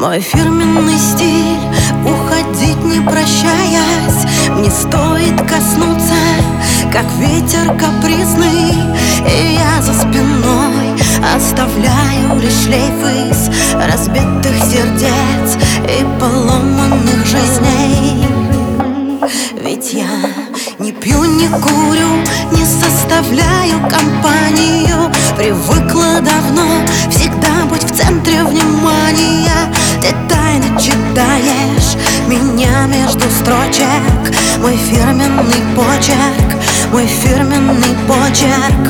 Мой фирменный стиль, уходить не прощаясь. Мне стоит коснуться, как ветер капризный, и я за спиной оставляю лишь шлейф из разбитых сердец и поломанных жизней. Ведь я не пью, не курю, не составляю компанию. Привыкла давно всегда быть в центре внимания. Ты тайно читаешь меня между строчек. Мой фирменный почерк, мой фирменный почерк.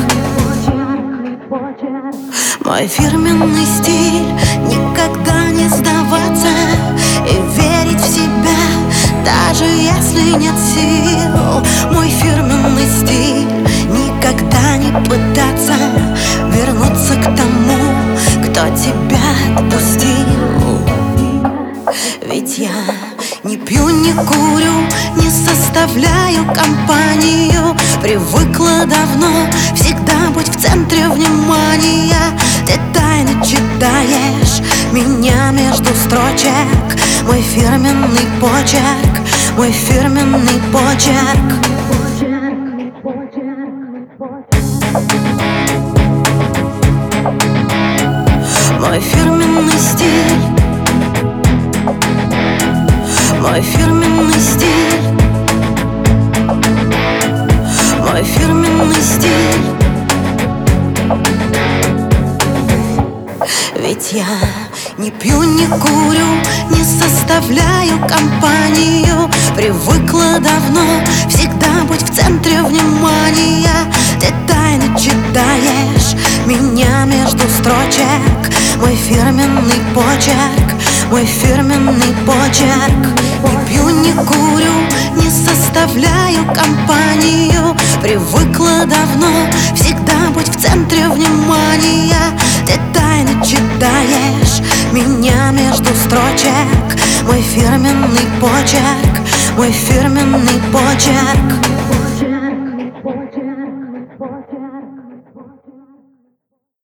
Мой фирменный стиль — никогда не сдаваться и верить в себя, даже если нет сил. Мой фирменный стиль — никогда не пытаться вернуться к тому, кто тебя отпустил. Ведь я не пью, не курю, не составляю компанию. Привыкла давно всегда быть в центре внимания. Ты тайно читаешь меня между строчек. Мой фирменный почерк, мой фирменный почерк. Мой фирменный стиль, мой фирменный стиль, мой фирменный стиль. Ведь я не пью, не курю, не составляю компанию. Привыкла давно всегда быть в центре внимания. Ты тайно читаешь меня между строчек. Мой фирменный почерк, мой фирменный почерк. Не пью, не курю, не составляю компанию. Привыкла давно всегда быть в центре внимания. Ты тайно читаешь меня между строчек. Мой фирменный почерк, мой фирменный почерк.